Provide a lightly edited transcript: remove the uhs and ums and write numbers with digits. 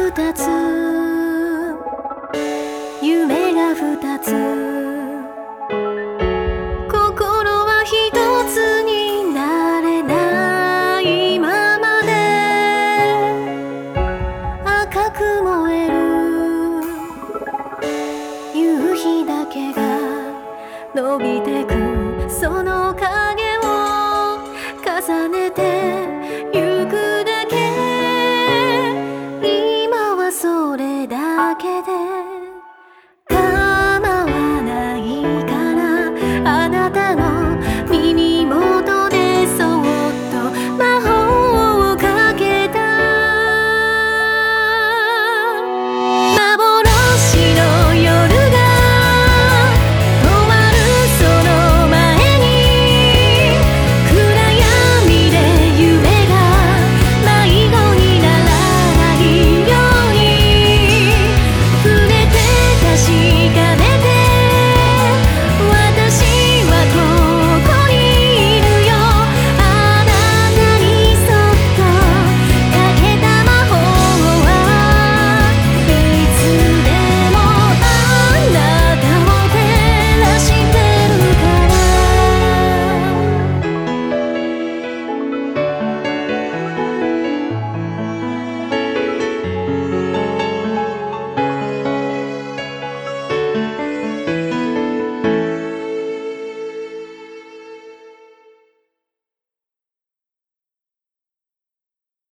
二つ、夢が二つ、心は一つになれないままで赤く燃える夕日だけが伸びてく、その影を重ねてゆくだけ、今はそれだけで